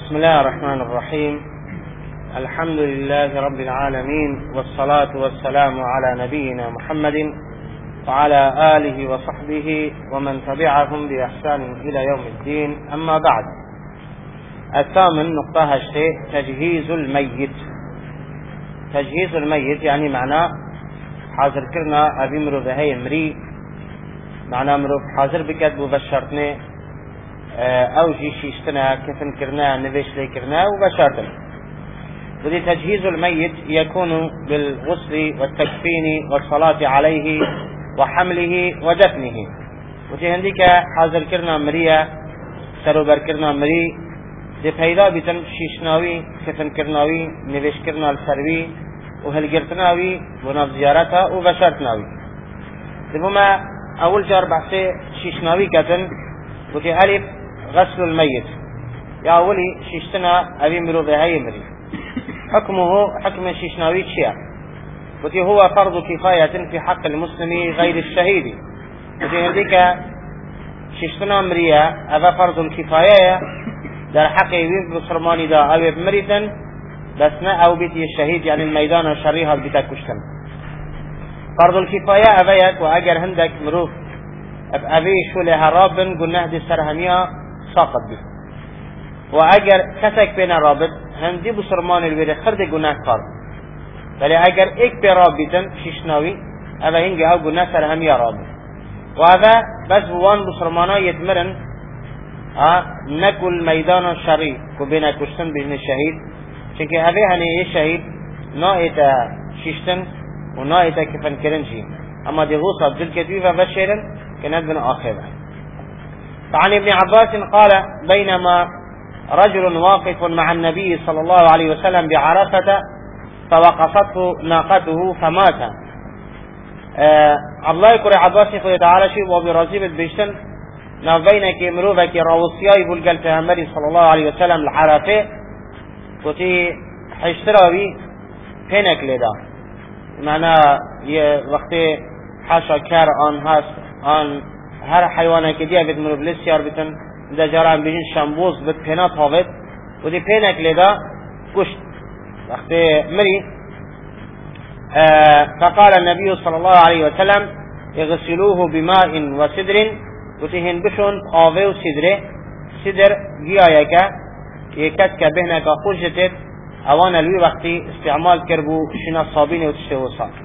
بسم الله الرحمن الرحيم. الحمد لله رب العالمين، والصلاة والسلام على نبينا محمد وعلى آله وصحبه ومن تبعهم بإحسان إلى يوم الدين. أما بعد، الثامن نقطة الشيء تجهيز الميت. تجهيز الميت يعني معناه حاضر كرنا أبي مرو بهاي مري، معناه مرو حاضر بكت ببشرتنا أو شيشتنا كفن كرنا نبيش لي كرنا وبشرتنا. ودي تجهيز الميت يكون بالغسل والتكفين والصلاة عليه وحمله ودفنه. ودي هنديك حاضر كرنا مريا سروبر كرنا مري دي پیدا بیتن شیشناوی کفن کرناوی نویش کرنا السروی و هلگرتناوی و ناف زیارتا و بشرتناوی. دبما اول جار بحثي شیشناوی کتن وتي الف غسل الميت. يا اولي شیشتنا ابي مرو بهاي مري. حكمه حكم الشيشناوي شيء وتي هو فرض كفاية في حق المسلم غير الشهيد. وتي هنديك شيشتنا مريا هذا فرض الكفاية در حق يبين بسرماني دا او بمريتن بس نه او بيتي الشهيد يعني الميدان الشريها بتاكشتن. فرض الكفاية ابيك واجر هندك مروف ابي شو لها رابن قلنا دي سرهمية ساقط بي واجر كتك بين رابط هندي بسرمان الويري خرد قلنا فرض بل اجر ايك برابطن شيشناوي ابا هنجي او قلنا سرهمية رابط وهذا بس بوان بسرمانا يتمرن نقل ميدان الشري كبين كشتن بين الشهيد چونکه هذه هني الشهيد نائتا شيشتن ونائتا كفن كرنجي اما دي غوصة بجل كتويفة بشيرا كانت بن آخرة. فعن ابن عباس قال بينما رجل واقف مع النبي صلى الله عليه وسلم بعرفة فوقفته ناقته فمات. عبد الله يقول عباس يقول تعالى شيء وبرازيب بيشتن نبينك مروفك روسياي بلقل پیغمبر صلى الله عليه وسلم الحرفه وتي حشتراوي پینک لیدا معنى وقتی حاشا کار آن هست آن هر حیوانه که دیگه بید مرو بلسیار بیتن ده جاران بیجین شنبوز بید پینا تاوید وتي پینک لیدا کشت وقتی مری. فقال النبي صلى الله عليه وسلم اغسلوه بماء وسدر وتهن بشون آوه و سدر گیایه یکت که بهنه که خوش جتید اوان الوی وقتی استعمال کربو شنا صابین و تشته و صاب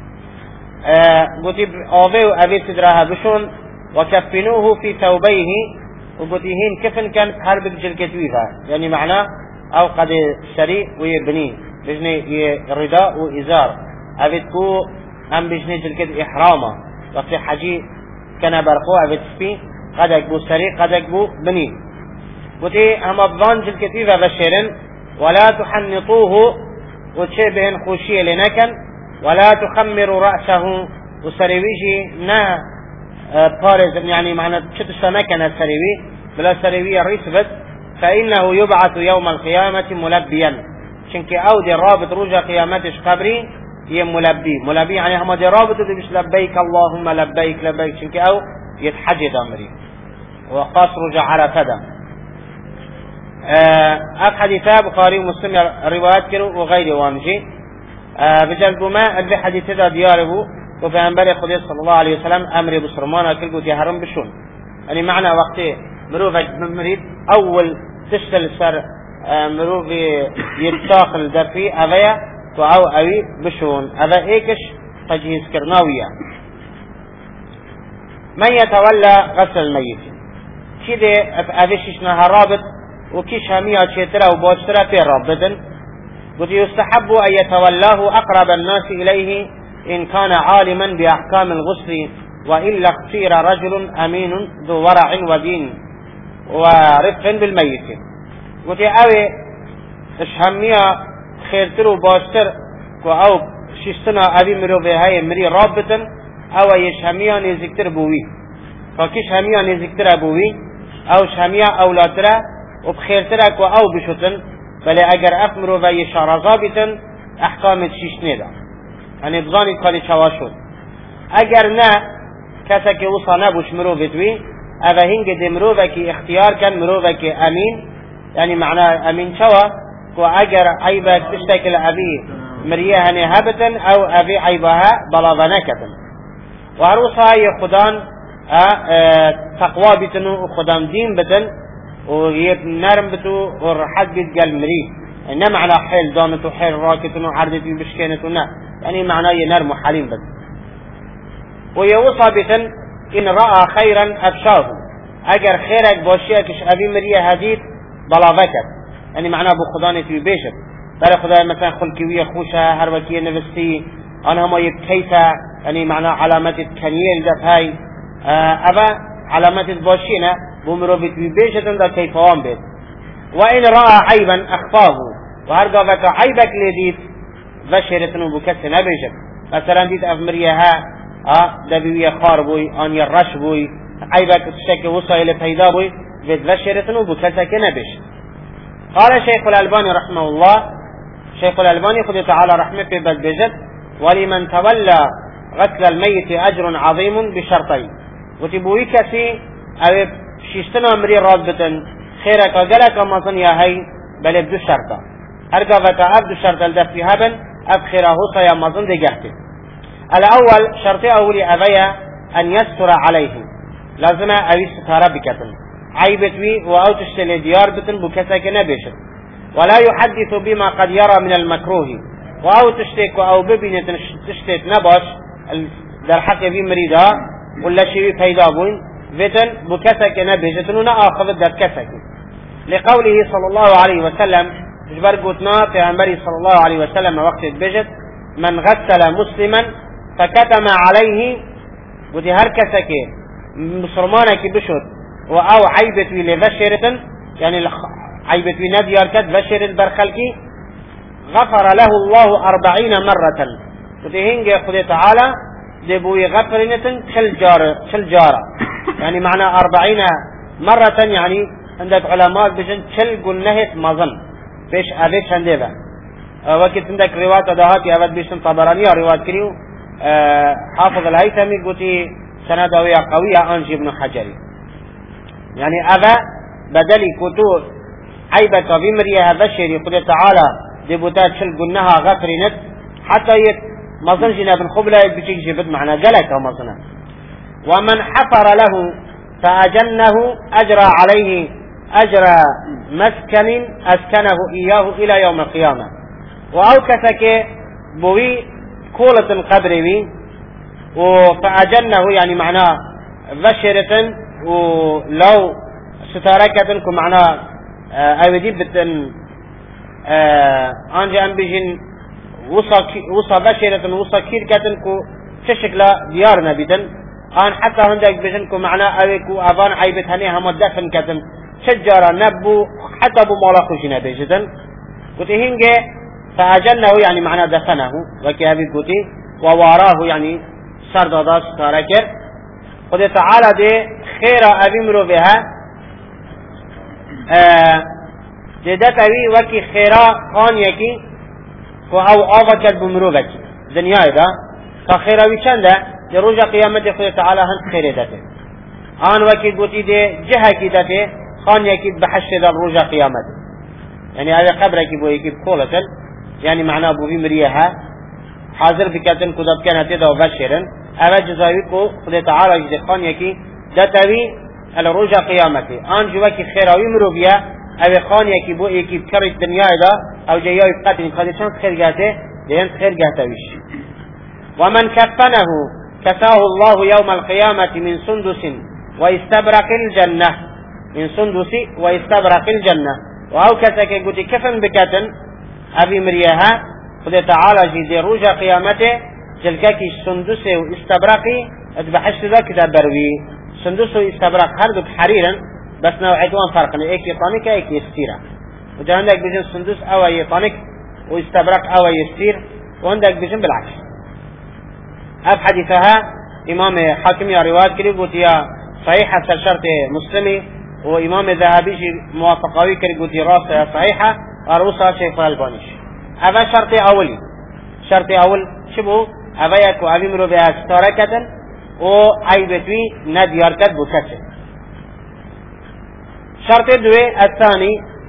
قلت آوه و اوه سدرها بشون و کفنوه في ثوبيه وقلتهن كفن كان هر بجل كتويفا يعني معنى او قد شري ويبني بجني رداء و ازار اوه ام بجني جلكت احراما وقتی حجي كان برقوع بتسبي قدك بو سري قدك بو بني وتي هم ابضان جل كتيفة بشيرن ولا تحنطوه وتشبهن خوشية لنكن ولا تخمروا رأسه وسريويجي نا بارز يعني معنى شتشتا نكن السريوي بلا سريوي الرئيس بس فإنه يبعث يوم القيامة ملبيا شنك او دي رابط رجع قيامتش قبري هي ملبي يعني هم دي رابط دي مش لبيك اللهم لبيك لبيك شنك او يتحجد امري وقاس رجع على فدا. حديثا بخاري ومسلم روايات كانوا وغيره وامجي بجلب ما اللي حديث ذا دياره وفي انباري قدس صلى الله عليه وسلم امري بسرمان كل قد يهرم بشون يعني معنى وقت مروفك مريد اول تشتل سر مروفي يتداخل دفي اويا او اوي بشون هذا ايكش تجهيز كرناوية. من يتولى غسل الميت كده افششنا رابط وكيش همية شترا وبوشترا في رابطن قد يستحب ان يتولاه اقرب الناس اليه ان كان عالما باحكام الغسل والا اختير رجل امين ذو ورع ودين ورفق بالميت. قد اوي اشهمية خيرتر و باشتر کو او شیشتنا ابی مرو به های مری رابطن او یشهمیان نزدیکتر بوی فکیش همیان نزدیکتر بوی او شهمیا اولادتر و بخیرتر کو او بشتن بله اگر افمرو و یشارزابتن احکام شیشنه دا یعنی بزانی کالی چوا شد. اگر نه کسی که وصا نبوش مرو بدوی او هنگ دی مرو و که اختیار کن مرو و که امین يعني معناه امين شوا كو اگر عيبك تشتكل ابي مريها نهبتن او ابي عيبها بلاضنكتن وعروسها يخدان تقوى بتنو وخدان دين بتن ونرم بتو ورحد بيتقال مريه انما على حيل دامتو حيل راكتنو عردتو بشكينتو يعني معناه ينرم حليم بس ويوصى بتن ان رأى خيرا افشاه اگر خيرك باشيكش ابي مريه هديد بلاضكت يعني معناه بخداني في بيشت برای خدا مثلا خلقوی خوشه هر وکی نوستی آنها ما یک کیسه یعنی معنی علامت کنیل دست های اوه علامت باشینه بمرو بیتوی بیشتن دا کیفوان بید و این رأى عیبا اخفاه و هرگاه وکا عیبک لیدید و شیرتنو بکسی نبیشت مثلا دید افمریه ها دبیوی خار بوی آنی رش بوی عیبک تشک وسایل پیدا بوی و شیرتنو بکسی که نبیشت. قال شيخ الألباني رحمه الله شيخ الألباني خذ تعالى رحمته بالبجد ولمن تولى غسل الميت أجر عظيم بشرطين وتبوي كسي أو شيشتنا مري رابطا خيرك وقلك ومظن يا هي بل ابدو شرطا أرقبك أبدو شرطا الدفي هبن أبخره صيا مظن دقهته. الأول شرطي أولي أبيا أن يستر عليه لازم أبي ستارة بكتن عيبتوي وأو تشتلي ديار بتن بكسك نبيشت ولا يحدث بما قد يرى من المكروه وأو تشتك أو ببين تشتت نباش در حق بي مريدا ولا شيء فيدا بوين بتن بكسك نبيشت ونأخذ در كسك لقوله صلى الله عليه وسلم جبر قوتنا في عمري صلى الله عليه وسلم وقت بجد من غسل مسلما فكتم عليه ودي هر كسك مسلمانك بشد او عيبتوي لبشرة يعني عيبتوي نديار كد بشرة برخلكي غفر له الله 40 مرة وتهنجي خذ تعالى دبوي غفرنة كل جارة يعني معنى 40 مرة يعني عندك علماء بجن كل قلنهت مظن بيش أبيش هندبا وقت عندك رواية دهاتي أبد بيشن طبرانية رواية كريو حافظ الهيثمي قلتي سندوية قوية أنجي بن حجري يعني أبا بدلي كتو عيبك بمريها بشري قل تعالى دبوتات شل قلناها غفرنت حتى مظنجنا بن خبلة بشيك جبت معنا قلك ومظنه ومن حفر له فأجنه أجرى عليه أجر مسكن أسكنه إياه إلى يوم القيامة وأوكسك بوي كولة القبر بي فأجنه يعني معناه بشرة ولو ستاركتنكم معناه أودي بتن أنجا أنبيجن وصا بشرة وصا كير كتنكو ششكلا ديارنا بيتن أن حتى هندك بيجنكو معناه أويكو أبان عيبت هني هم دفن كتن شجرة نبو حتى أبو مالاكو جنا بيجتن وتهينجي فأجنه يعني معناه دفنه وكي أبي قوتي وواراه يعني سردادا ستاركر خد تعالى دي خير أبي مرو بها دي دتوي وكي خيرا قان يكي او آوكت بمرو بكي دنيا دا فخيراوي چنده دي روجا قيامت خد تعالى هنس خير دته آن وكي قوتي دي جهة كي دته خان يكي بحش دا روجا قيامت يعني هذا قبرك بو يكي بقولتل يعني معناه بو بمريها حاضر بكتن كدب كانت دا وبشرن اما جزاوی کو خدا تعالی جد خان یکی دتوی الروجا قیامتی آن جوا کی خیراوی مرو بیا او خان یکی بو یکی بکر دنیا دا او جیای قتل خدا چند خیر گهته دین خیر گهتویش ومن كفنه كساه الله يوم القيامة من سندس واستبرق الجنة من سندس واستبرق الجنة وهو كسك قلت كفن بكتن أبي مريها خدا تعالى جد روجا قيامته جلكاكي سندس واستبرقي اتبحش ذا كتاب بروي سندس واستبرق هردك حريرا بس نوعيتوان فرقنا ايك يطانك ايك يستيرا وده عندك بجن سندس او يطانك واستبرق او يستير وعندك بجن بالعكس اب حديثها امام حاكم يا روايات كريم قلت يا صحيحة شرط مسلمي وامام ذهبي موافقاوي كريم قلت راسة صحيحة اروسها شيخ الألباني هذا شرط اولي شرط اول شبه أبيك وأبيمرو بها ستاركة وعيبتوي ندياركت بكسر. شرط الدوي الثاني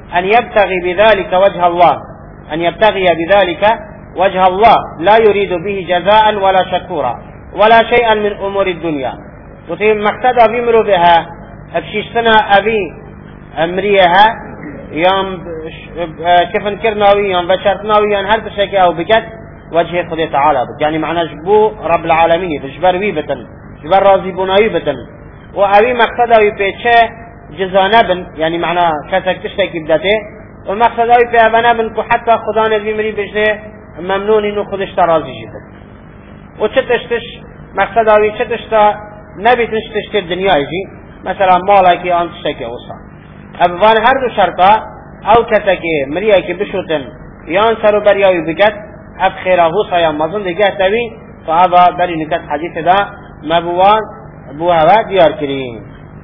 أن يبتغي بذلك وجه الله، أن يبتغي بذلك وجه الله لا يريد به جزاء ولا شكورا ولا شيئا من أمور الدنيا. وتي مقصد بيمرو بها ابشيشتنا أبي أمريها يوم كيف نكرناوي يوم بشرتناوي يوم هل تشكي أو بكت وجه خدي تعالى يعني معنى جبو رب العالمين بجبر ويبتن جبر راضي بناوي بتن وأبي مقصد بيتشه جزانبن يعني معنى كسك تشتكي بدته والمقصد بيبنبن حتى خدا نبي مري بجده ممنون إنه خدش ترازي جدا وتشتش مقصد تشتا نبي تشتش الدنيا يجي مثلا مالك أن تشتكي وصا أبوان هر دو شرطا أو كسكي مريكي بشوتن يان سرو برياوي بكت أب خيره وصا يا مظن دقاه تبي فهذا بري نكت حديث دا مبوان بوها ديار كريم.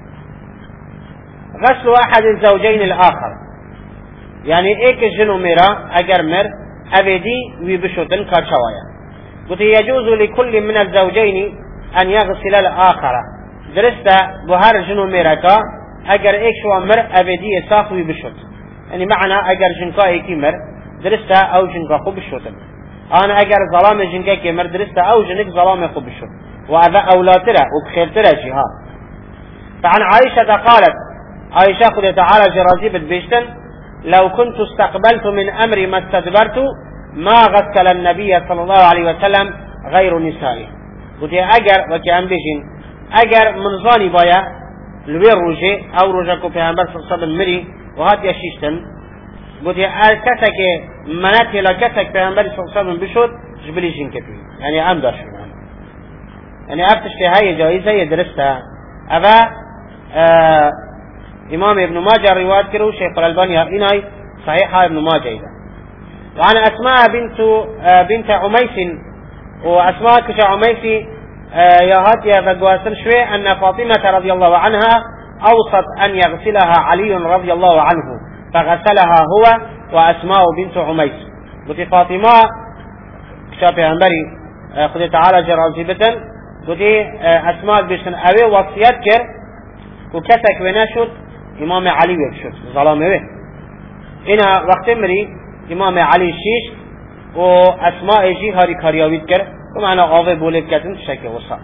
غسل أحد الزوجين الآخر يعني ايك الجنو ميرا اگر مر ابدي ويبشوتن كارشوايا قلت يجوز لكل من الزوجين ان يغسل الآخر درستا بهار جنو ميرا كا اگر ايك شو مر ابدي ساخ ويبشوت يعني معنى اگر جنكا ايكي مر درستا او جنكا خو بشوتن انا اگر ظلام جنكا كي مر درستا او جنك ظلام خو بشوت وهذا اولاترا وبخيرترا جها. فعن عائشة قالت عائشة قد تعالى جرازي بتبشتن لو كنت استقبلت من أمري ما استدبرت ما غسل النبي صلى الله عليه وسلم غير نسائي. قلت أجر وكي أنبيشين أجر منظاني بايا لوير روجي أو روجاكو في أنبار صلى الله عليه وسلم مري وهات يشيشتن قلت كسك مناتي لكسك في أنبار صلى الله عليه وسلم بشوت جبلي جنكتوي يعني أمدر شو يعني أفتش في هاي جائزة يدرسها أبا إمام ابن ماجه رواية كرو شيخ الألباني هاي صحيحة ابن ماجه إذا. وعن أسماء بنت عميس وأسماء كش عميس يا هاتيا فقواسل شوي أن فاطمة رضي الله عنها أوصت أن يغسلها علي رضي الله عنه فغسلها هو وأسماء بنت عميس. قلت فاطمة كشافي أنبري قلت تعالى جرازبة قلت أسماء بشن أبي وصيات كر وكتك ونشد إمام علي بشد ظلامه به إنا وقت مري إمام علي شيش وأسماء جي هاري كارياويد كر ومعنى غاوة بولد كتن تشكي وصا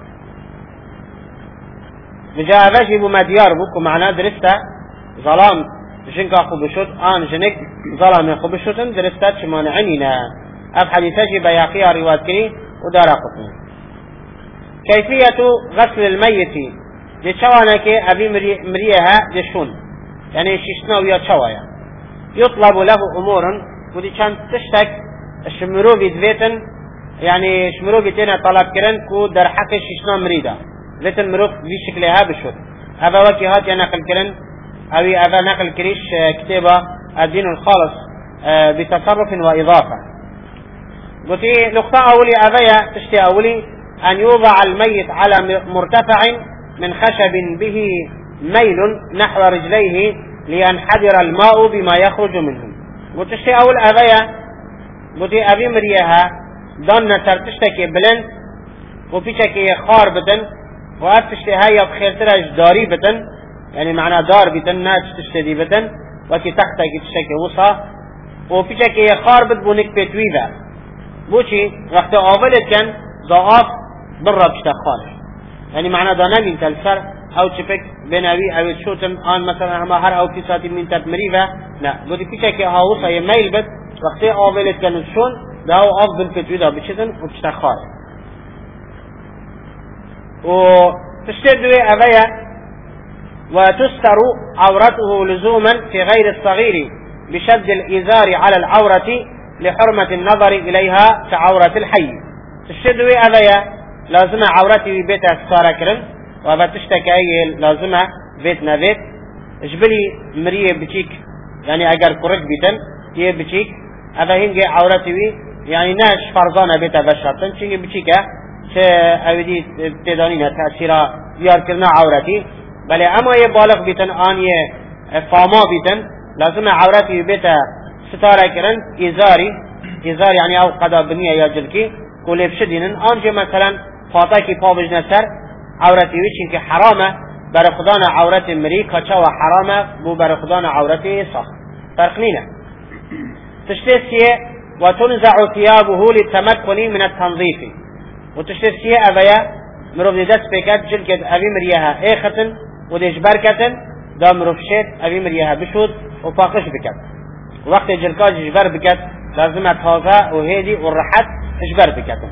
مجاوة جيبو مديار بوك ومعنى درستا ظلام جنك أخو بشد آن جنك ظلام أخو بشدن درستا چمان عنينا أف حديثة جي بياقيها رواية كري ودارا قطن. كيفية غسل الميت لشوانك أبي مريها لشون يعني شيشنا ويا شوايا يطلب له أمور ودي كان تشتك شمروبي دفيتن يعني شمروبي تينا طلب كرن كو در حق شيشنا مريدا ذاتن مروف بشكلها بشوت هذا وكي هات نقل كرن أبي أبا نقل كريش كتابة الدين الخالص بتصرف وإضافة. قلت نقطة أولي أبايا تشتي أولي أن يوضع الميت على مرتفع من خشب به ميل نحو رجليه لينحدر الماء بما يخرج منه. قلت اشتي اول ابايا قلت ابي مريها ضن ترتشتكي بلن وفيشكي خار بتن واتشتي هاي بخير ترى داري بتن يعني معنى دار بتن ناس تشتدي بتن وكي تحتك تشتكي وصا وفيشكي خار بتبونك بتويذا بوشي وقت اولت كان ضعاف برا بشتخال يعني معنى دا نمين تلسر او چپک بناوی او شوتن آن مثلا هما هر او کساتی من تد مریوه نه بودی پیچه که هاوسا یه میل بد وقتی آولت کنن شون دا او افضل کتوی دا بچیدن و بشتخال و تشتدوی اویا و تستر عورته لزوما في غير الصغير بشد الإزار على العورة لحرمة النظر إليها كعورة الحي. تشتدوي اویا لازم عورتي بيت استارة كرن وبتشتكي لازم بيت نبيت جبلي مريه بتشيك يعني اگر كرك بيتن يه بتشيك هذا هنجي عورتي يعني ناش فرضانه بيت بشرطن شي بتشيكه ش اودي تدانينا تاثيرا ديار كرنا عورتي بل اما يه بالغ بيتن ان يه فاما بيتن لازم عورتي بيت ستاره كرن ازار يعني او قدا بنيه يا جلكي كل بشدينن انجي مثلا فاتاكي پاوج نسر عورتي ويشين كي حرامه برخدان عورت مري كچا و حرامه بو برخدان عورت صح فرق نينه تشتسيه وتنزع ثيابه للتمكن من التنظيف وتشتسيه أبيا مروف دي دست بكت جلكت أبي مريها إيختن وديش بركتن دا مروف شيت أبي مريها بشود وفاقش بكت وقت جلكات جبر بكت لازم تهازا وهيدي والرحت جبر بكتن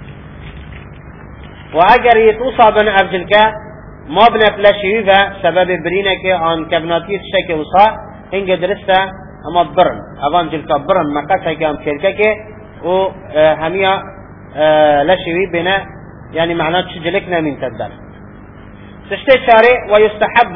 وأجر يتوصى بن أبجلكا ما بنا بلاشيوفا سبب برينك عن كبناتيس شك وصا إنك درستا أما برن أبان جلكا برن مقاسا كام شركك و هميا لاشيوي بنا يعني معناه شجلكنا من تدر تشتي شارع ويستحب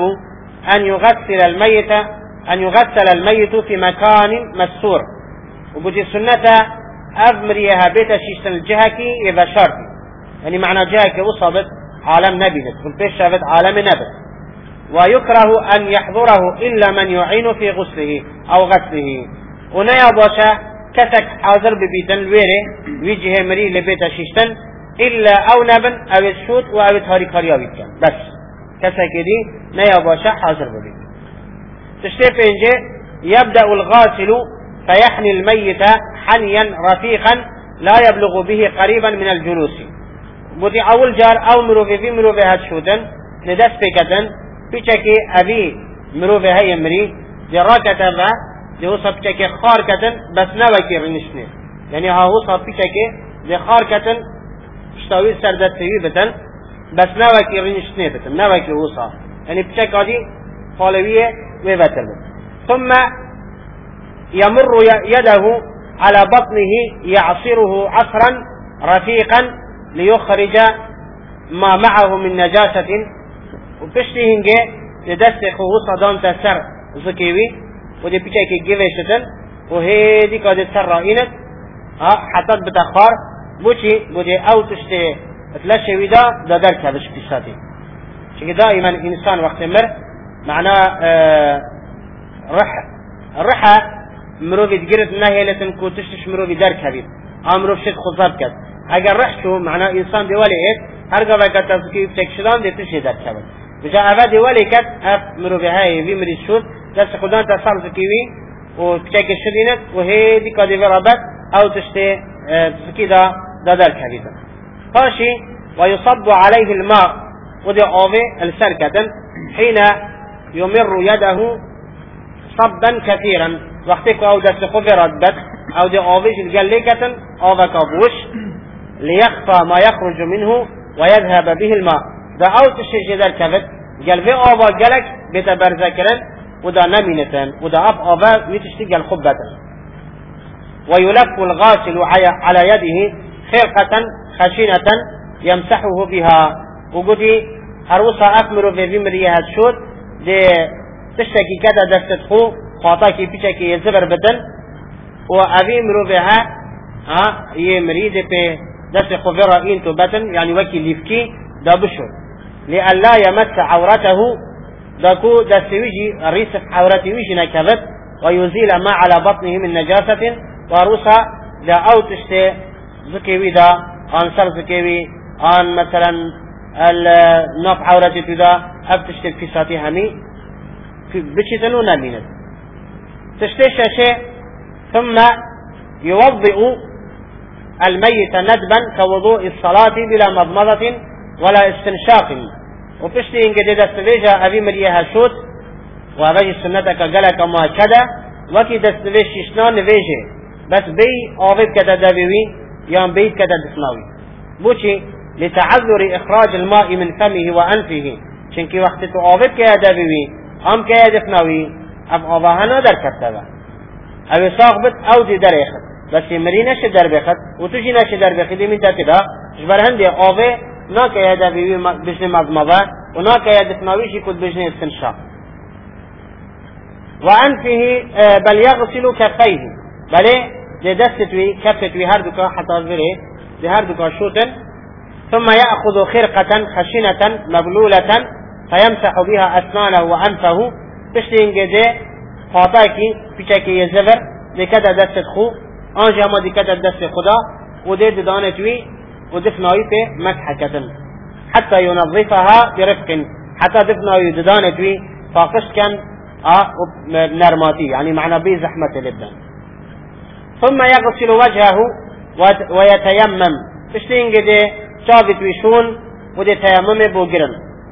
أن يغسل الميت في مكان مستور وبدي سنة أمريها بيت شيشتن الجهكي إذا شرطي يعني معنى جهكي وصبت عالم نبي والبيش شابت عالم نبي ويكره أن يحضره إلا من يعين في غسله أو غسله ونيا باشا كتك حاضر ببيتن الويري ويجيه مري لبيت شيشتن إلا أو نبن أو الشوت أو تاريخ هارياويت كان بس كتك دي نيا باشا حاضر ببيت تشتي فينجي يبدأ الغاسل فيحني الميت حنيا رفيقا لا يبلغ به قريبا من الجلوس بودي أول جار أو مروفي هاد شوتن ندس بكتن بيشكي أبي مروفي هاي مري دي راكتا با دي وصف بيشكي خار كتن بس نوكي رنشنه يعني ها وصف بيشكي دي خار كتن اشتاوي سردت سوي بتن بس نوكي رنشنه بتن نوكي وصف يعني بيشكي دي خالوية ويبتل ثم يمر يده على بطنه يعصره عصرا رفيقا ليخرج ما معه من نجاسة وبشتهن جي لدسخ وصدان تسر زكيوي ودي بيشاكي جيفيشتن وهيدي قد تسر رائنت حتى بتخار بوشي بودي او تشتي تلاشي دا دركة بش بشاتي شكي دائما الانسان وقت مر معناه الرحة مروفي تجرد نهي لتنكو تشتش مروفي دركة بيت امروف شد خصاب كد اگر رحشو معناه انسان ديوالي ايه هرقا باكا تزكي بتكشدان دي تشي دركة بيت بجا افا ديوالي كد اف مروفي هاي في مريد شود دست خدان تصار زكيوي وبتكي شدينت وهي دي قد ربط او تشتي تزكي دا دركة بيت فاشي ويصب عليه الماء ودي اوفي السركة حين يمر يده صبا كثيرا وقتك او دست خفرت بس او دي اوفيش الجليكة او كابوش ليخفى ما يخرج منه ويذهب به الماء دا او تشي جدر كفت قلبي اوفا جلك بتبرزكرا ودا نمينة ودا اب اوفا ويتشتي قل خبة ويلف الغاسل على يده خرقة خشنة يمسحه بها وقدي هروسا اكمرو في مريها الشوت دي تشتكي كده دستخو خاطاكي بيشكي يزبر بدن وأبي مروبها يمريد في دستخو فرائين تبتن يعني وكي ليفكي دا بشر لأن لا يمس عورته داكو دستويجي الريسف عورته ويجي نكبت ويزيل ما على بطنه من نجاسة وروسا دا أو تشتي زكيوي دا أنصر زكيوي أن مثلا الناف عورته دا أبتشتي في ساتي همي بشتنو نامينت تشتيش شيء ثم يوضئ الميت ندبا كوضوء الصلاة بلا مضمضة ولا استنشاق وبشتي إن قد دستبيجا أبي مريها شوت وأبي سنتك قلق ما كدا وكي دستبيج شنان نبيجي بس بي أوفيب كدا دابيوي يام بيت كدا دسناوي بوشي لتعذر إخراج الماء من فمه وأنفه شنكي وقت أوفيب كدا دابيوي هم كدا دسناوي اف آواها ندر کتبه او ساق بد او دی در اخد بس مری نشه در بخد و توشی نشه در بخدی من تاتی دا جبر هنده آوه نا که یاده بیوی بجن مضمضه و نا که یاده فناویشی کد بجن استنشاق و انفه بل یغسل کفیه بله دی دستوی کفتوی هر دوکا حتی بره دی هر دوکا شوتن ثم يأخذ خرقة خشنة مبلولة فيمسح بها أسنانه وأنفه پشت اینگه ده خاطاکی پیچکی یه زبر ده کده دست خو آنجا ما ده کده دست خدا و ده دانتوی و دفنایی پی مسح کتن حتی ینظفها برفق حتی دفنایی دانتوی فاقشت کن نرماتي يعني معنى بي زحمة الابدان. ثم يغسل وجهه ويتيمم تشتين قده شابت ويشون ودي تيمم بوقرن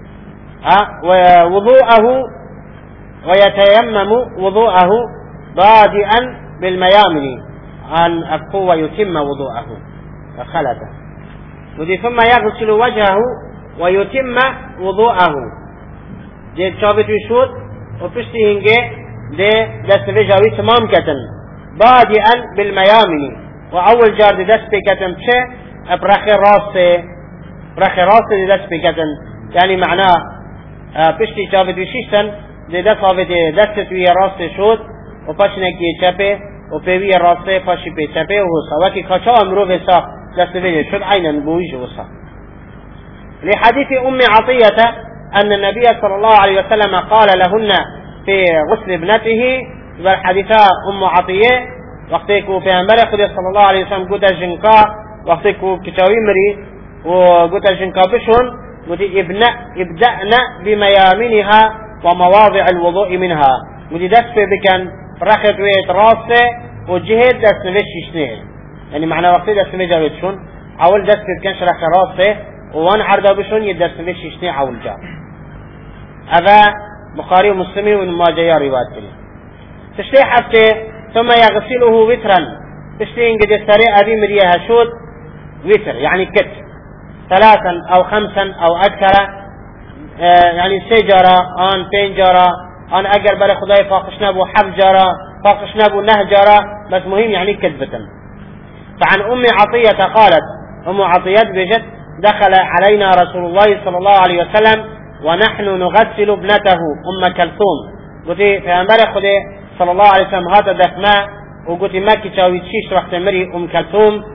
ووضوءه ويتيمم وضوءه بادئا بالميامن أن أكو ويتم وضوءه خلته ودي ثم يغسل وجهه ويتم وضوءه دي شابت ويشون وبشتي هنجي دي دست بجاوي تمام كتن بادئا بالميامن وأول جار دي دست بكتن بشي برخي راسي دي دست بكتن يعني معناه بشتي شابت ويشيشتن دي دست ويا راسي شود وپاشنكي چپه وپيوي راسي پاشي پي چپه وهوسا وكي كاچا امرو بسا دست بجي شد عينا بويج وسا. لحديث أم عطية أن النبي صلى الله عليه وسلم قال لهن في غسل ابنته والحديثة أم عطية وقتكو في أنبري خدي صلى الله عليه وسلم قد جنكا وقتكو كتاوي مري وقد جنكا بشون قد ابدأنا بميامنها ومواضع الوضوء منها قد دست بكن رخت ويت راسه وجهد دست نفسه يعني معنى وقت دست نجاوت شون أول دست بكنش رخ راسه وان عرضه بشون يدست نفسه أول جا. هذا بخاري ومسلم وما جاء روايات كله. تشتي حتى ثم يغسله وترا تشتي إن قد السريع أبي مريها شود وتر يعني كت 3 أو 5 أو أكثر يعني 6 جرى آن 5 جرى آن أجر بل خداي فاقشنا بو 7 جرى فاقشنا بو 9 جرى بس مهم يعني كذبة. فعن أم عطية قالت أم عطية بجد دخل علينا رسول الله صلى الله عليه وسلم ونحن نغسل ابنته أم كلثوم قلت في أنبار خدي صلى الله عليه وسلم هذا دفماء وقلت ما كتاوي تشيش رحت مري أم كلثوم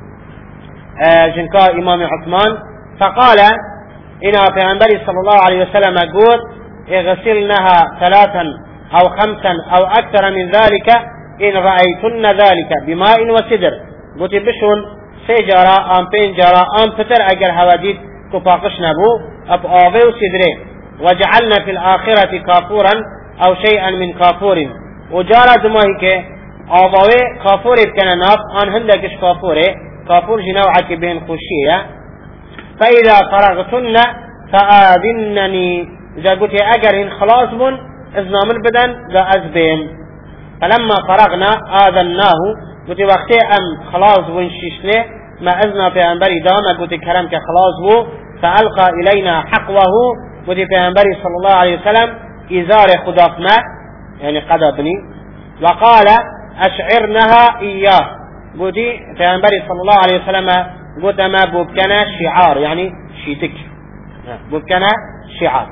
جنكا إمام عثمان فقال إنها في أنبار صلى الله عليه وسلم قلت اغسلنها 3 أو 5 أو أكثر من ذلك إن رأيتن ذلك بماء وسدر قلت بشون 3 جرى آم 5 جرى آم فتر أجر هواديد كفاقش نبو أب آبي وسدره وجعلنا في الآخرة كافورا أو شيئا من كافور وجارة دماهيك آباوي كافور بكنا ناف آن هندكش كافور جنوعك بين خشية فإذا فرغتن فآذنني إذا قلت أجر خلاص بن إذنام البدن ذا أزبين فلما فرغنا آذناه قلت وقتي أم خلاص بن ششنه ما أذنا في أنبري دام قلت كرمك خلاص بو فألقى إلينا حقوه قلت في أنبري صلى الله عليه وسلم إزار خدافنا يعني قدبني وقال أشعرنها إياه قلت في أنبري صلى الله عليه وسلم قلت ما بوبكنا شعار يعني شيتك بوبكنا شعار.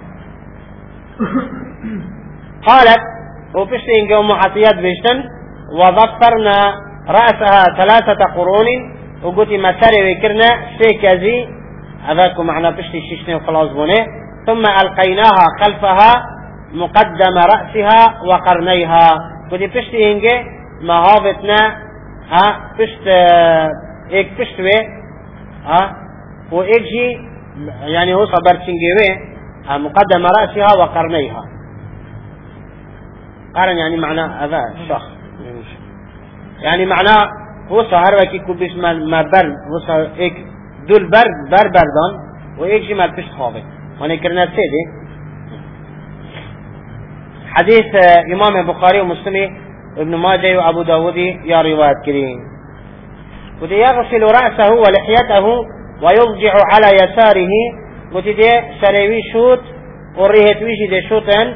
قالت وفشتين قوم عطيات بيشتن وضفرنا رأسها 3 قرون وقلت ما سري وكرنا سيكازي هذاكم معنا فشتي شيشني وخلاص بونه ثم ألقيناها خلفها مقدم رأسها وقرنيها قلت فشتي هنجي ما هافتنا فشت ايك فشتوي وايك يعني هو صبر تنجيوي مقدم رأسها وقرنيها قرن يعني معنى هذا الشخص يعني معنى هو صهر وكي كوبيش ما برد هو صهر ايك دول بردان وايك جي ما بشت خاوي وانا كرنا سيدي. حديث امام البخاري ومسلم ابن ماجه وابو داود يا روايات كريم ودي يغسل رأسه ولحيته ويضجع على يساره ودي سريوي شوت وريهت ويجي دي شوتن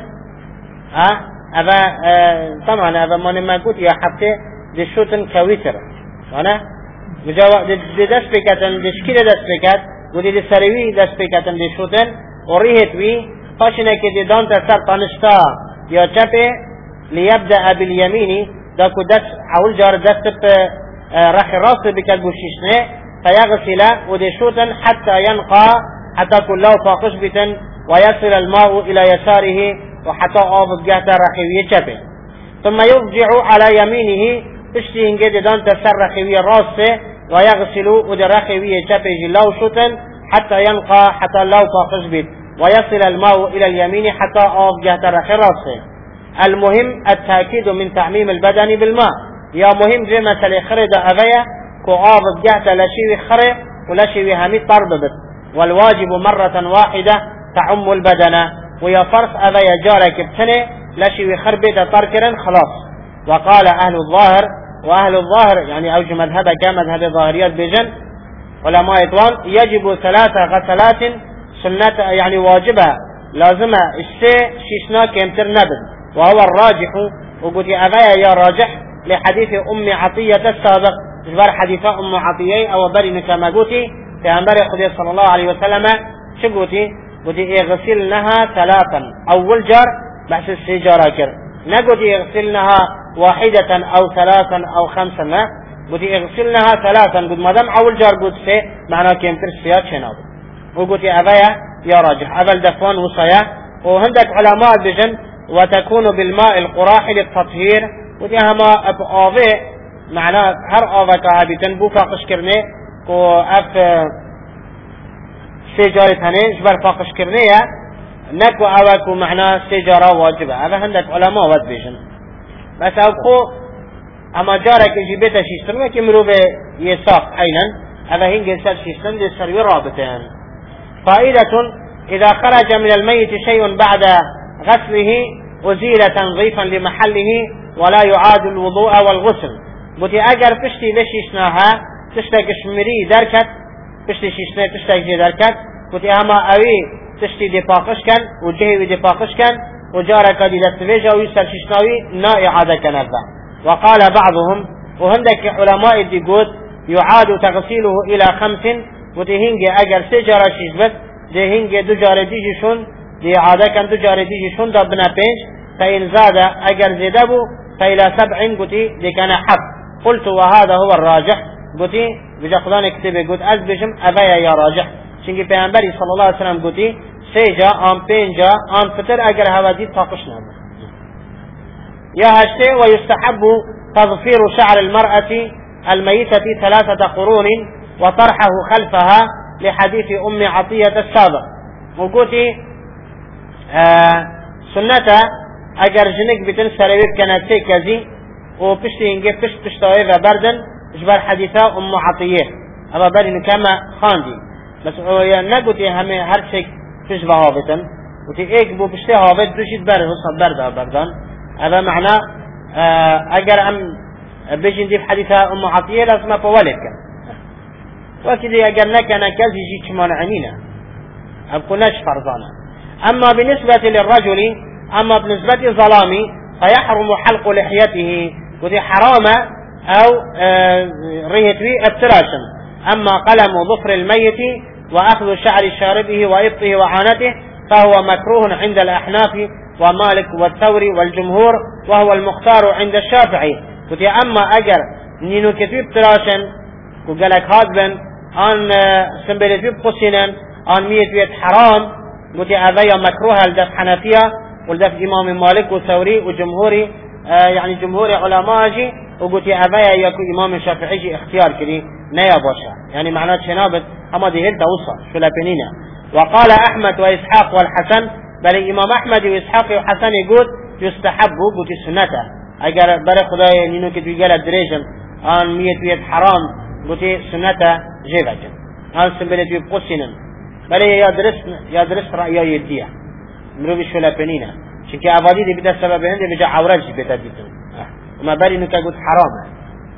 طبعا هذا ما قلت يا حتى دي شوتن كويتر وانا دي دست بكتن دي شكيلة دست بكت ودي دي سريوي دست بكتن دي شوتن وريهت وي فاشنه كي دي دانت سر طانشتا يا چپه ليبدأ باليمين داكو دست اول جار دست رخ راس بكت بوشيشنه فيغسل ودي شوتن حتى ينقى حتى كله فاقش بتن ويصل الماء إلى يساره وحتى آب جهة رخوية چپه ثم يرجع على يمينه اشتين جد دان تسر رخوية راسه ويغسل ودي رخوية چپه جلاو شوتن حتى ينقى حتى لو فاقش بت ويصل الماء إلى اليمين حتى آب جهة رخ راسه المهم التأكيد من تعميم البدن بالماء. يا مهم جي مسألة خري دا أغاية كو آبط جهت لشيوي خري ولشيوي همي طرببت، والواجب مرة واحدة تعم البدن. ويا فرص أغاية جارك بتني لشيوي خربت طركرا خلاص. وقال أهل الظاهر، وأهل الظاهر يعني أوج مذهب كمذهب ظاهريات بجن علماء إطوان، يجب 3 غسلات سنة يعني واجبة لازمة الشيء شيشنا كمتر نبذ، وهو الراجح. وقلت أغاية يا راجح لحديث أم عطية السابق، جبر حديث أم عطية أو بري كما قلتي في أنبار خدير صلى الله عليه وسلم شو قلتي اغسلنها 3 أول جار بحث السجارة كر، نقلتي اغسلنها 1 أو 3 أو 5، ما قلتي اغسلنها 3. قلت ما دام أول جار قلت سي معناه كمتر السياد شناب. وقلت أغاية يا راجح أبل دفوان وصايا. وهندك علماء بجن وتكون بالماء القراح للتطهير، ودي هما أبقاضي معناه هر آذك عابتن بو فاقش كرني كو أف سيجارة هني جبر فاقش كرنية نكو أوكو معناه سيجارة واجبة. هذا هندك علماء ود بجن بس أبقو أما جارك جيبتا شيشتن وكي مروبة يساق أيضا هذا هنجي سر شيشتن دي سروي رابطين. فائدة: إذا خرج من الميت شيء بعد غسله أزيل تنظيفا لمحله ولا يعاد الوضوء والغسل. بودي أجر بشتي لشيشناها تشتاق شمري دركت بشتي شيشنا تشتاق جي دركت، بودي أما أوي تشتي دي باقش كان وجهي دي باقش كان وجارك دي دستفيجا ويسر شيشناوي نا إعادة كنفا. وقال بعضهم وهندك علماء دي قد يعاد تغسيله إلى 5، بودي هنجي أجر سجارة شيشبت دي هنجي دو جارة ديجي شون دي عادة كان دو جارة ديجي شون دا بنا 5، فإن زاد أجر زيدبو فإلى 7 قلتي دي كان حق. قلت وهذا هو الراجح. قلتي بجاقدان اكتبه قلت أزبجم أبايا يا راجح شنكي پیغمبری صلى الله عليه وسلم قلتي 3 جا آن 5 جا آن فتر أجر هوادي طاقشنا. يا هشتي ويستحب تظفير شعر المرأة الميتة 3 قرون وطرحه خلفها لحديث أم عطية السابق. وقلتي سنة اگر جنك بتن سرويب كانت سيكزي وبشتي انجي بشتوي بردن جبر حديثة أم عطية أما بري كما خاندي بس نقولي همي هر شيء تشبه هابطن وتي ايك بو بشتي هابط دوشيد برد وصل بردن هذا معنى اگر ام بيجي ندير حديثة أم عطية لازم أفولد كان وكذا اگر نكنا كذي جي كمان عمينا أبقناش فرضانا. أما بالنسبة للرجل أما بالنسبة ظلامي فيحرم حلق لحيته وذي حرام أو ريهتوي التراشم. أما قلم ظفر الميت وأخذ شعر شاربه وإبطه وعانته فهو مكروه عند الأحناف ومالك والثوري والجمهور وهو المختار عند الشافعي. وذي أما أجر نينو كتوي بتراشن وقالك هادبن أن سنبلتوي بقسنن أن ميتوي حرام وذي أذيا مكروه لدف حنفية ولدف إمام مالك وثوري وجمهوري يعني جمهور علماء وقلت أبايا يكو إمام الشافعي اختيار كذي نيا باشا يعني معناه شنابت أما دي هل توصل شو لبنينا. وقال أحمد وإسحاق والحسن بل إمام أحمد وإسحاق والحسن يقول يستحب قلت السنة أجر بري خداي نينو كتبي قال الدريجن أن ميت حرام قلت سنة جيبجن أن سنبلت بقسنا بل يدرس رأي يديه مروي شو لبنينا شكي أبادي دي بدا سبب هندي بجا عورج بدا ديتن وما بالي انك قلت حرام.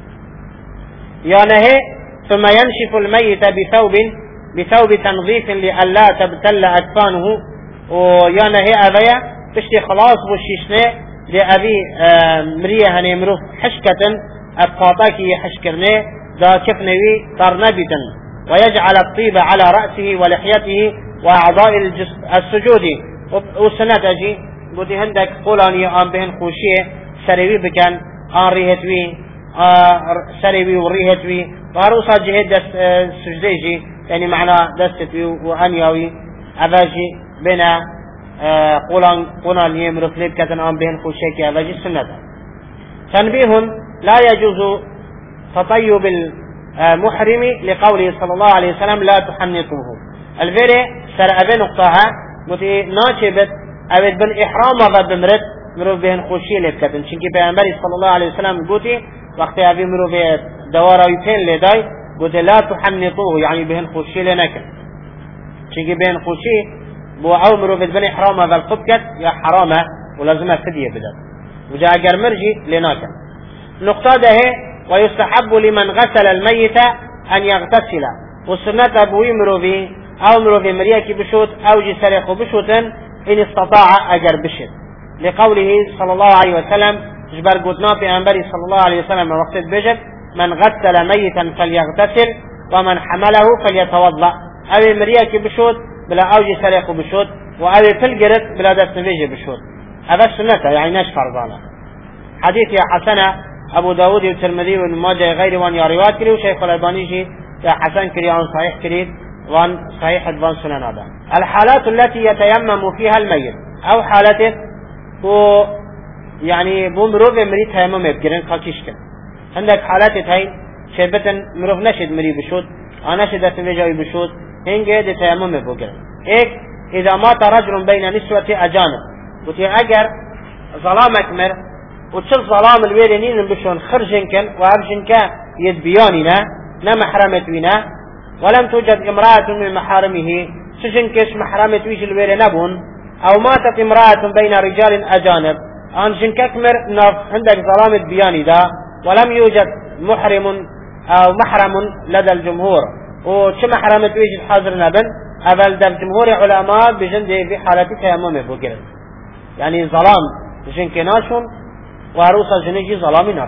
يا نهي ثم ينشف الميت بثوب تنظيف لئلا تبتل أكفانه. ويا نهي أبايا تشتي خلاص وشيشنه لأبي مريه هنمروف حشكة أبقاطاكي حشكرنه دا كفنوي طرنبتا ويجعل الطيب على رأسه ولحيته وأعضاء السجود. والسنة أجي قلت هندك قولاني آن بهن خوشيه سريوي بكان آن ريهتوي سريوي وريهتوي وهروسا جهد دست سجديجي يعني معنى دستوي وأنياوي أباجي بنا قولان يمرف لبكة آن بهن خوشيه كي أباجي السنة. تنبيه: لا يجوز تطيب المحرم لقوله صلى الله عليه وسلم لا تحنطوه. الفيري سر أبي نقطها قلت ناشبت أبد بن إحرام بمرت مروف بهن خوشی لبکتن چونکه پیامبری صلی الله علیه وسلم گوتی وقتی اوی مروف دواراوی پین لیدای گوتی لا تحنطوه یعنی بهن خوشی لنکن چونکه بهن خوشی بو او مروف بنی حرامه والقب کت یا حرامه ولازمه فدیه بدد وجا اگر مرجی لناکن نقطه ده ويستحب لمن غسل الميت ان يغتسل والسنة ابوي مروفي او مروفي مريكي بشوت او جسريخو بشوتن ان استطاع اجر بشد لقوله صلى الله عليه وسلم جبر قدنا في انبري صلى الله عليه وسلم وقت بجد من غسل ميتا فليغتسل ومن حمله فليتوضأ او مريكي بشوت بلا او جسريخو بشوت و او فلقرت بلا دست نبيجي بشوت هذا السنة يعني ناش فرضانا حديث يا حسنة ابو داود والترمذي وابن ماجه غير وان يا روایت کری و شیخ الالبانی جی یا حسن کری وان صحیح کری وان صحیح وان سنن هذا. الحالات التي يتيمم فيها الميت او حالته و يعني بمروف مري تيمم بگیرن خاکیش کن. عندك حالات هاي شبتن مروف نشد مري بشود انا شدت وجهي بشود هنگه ده تيمم بگیرن. ایک اذا مات رجل بين نسوة اجانب وتي اگر ظلامك مر وتشل ظلام الويرنين بشون خرجن كن وابجن كا يدبياننا نا محرمت وينا ولم توجد امرأة من محارمه سجن كش محرمت ويش الوير نبون او ماتت امرأة بين رجال اجانب ان جن ككمر نف عندك ظلام البياني دا ولم يوجد محرم او محرم لدى الجمهور وش محرمت ويش الحاضر نبن اول در جمهور علماء بجن دي في حالتي تيمم بوكر يعني ظلام جن كناشون وعروسة جنجي ظلامي نار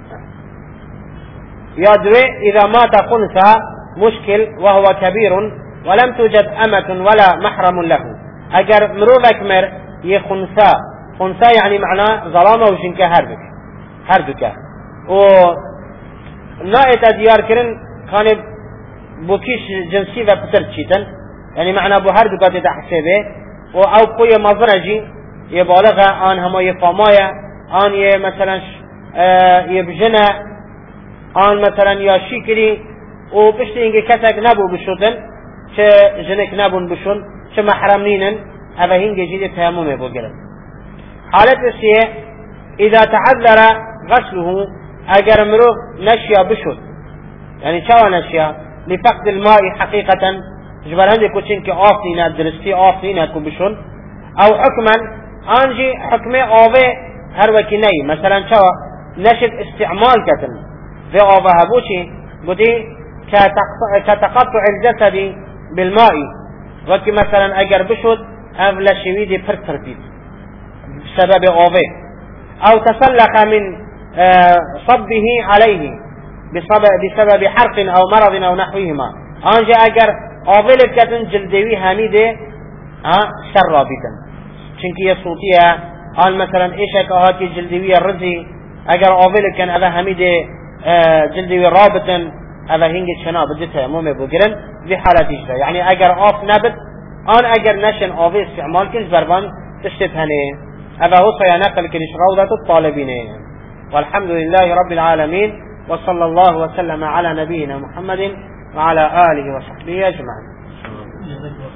يدوي إذا مات خنثى مشكل وهو كبير ولم توجد أمة ولا محرم له أجر مروفك مر يخنثى خنثى يعني معناه ظلامة وجنك هردك و نائت ديار كرن كان بوكيش جنسي وبتر تشيتن يعني معناه بو هردك تتحسبه او قوية مظرجي يبالغ آن هما يفامايا آن یه مثلا یه بجنه آن مثلا یا شیکری و پشت اینکه کسک نبو بشودن چه جنک نبون بشون چه محرم نینن اوه هنگه جید تیمم بگیرن. حالت اسیه اذا تعذر غسله اگر مروف نشیا بشود یعنی چوا نشیا لفقد الماء حقیقتا جبر هنده کچین که آف نینه درستی آف نینه کو بشون او حکما آنجی حکمه آوه هر وکی نی مثلا چوا نشد استعمال کتن في آوه بوشي بودي كتقطع الجسد بالماء وكي مثلا اگر بشد افلا شويدي پرتر بيت بسبب آوه او تسلخ من صبه عليه بسبب حرق او مرض او نحوهما انجا اگر آوه لكتن جلدوي هميده سر بيتن چنكي يصوتيه آن مثلا ايشك اهاتي جلدوية الرزي اگر آوه لكن اذا هميده جلدوي رابطا اذا هنگي شنا بدتها مومي بگرن في حالة اجدا يعني اگر آف نبت آن اگر نشن آوه استعمال كنش بربان تشتتهنه هذا هو سينقل كنش روضة الطالبين. والحمد لله رب العالمين وصلى الله وسلم على نبينا محمد وعلى آله وصحبه أجمعين.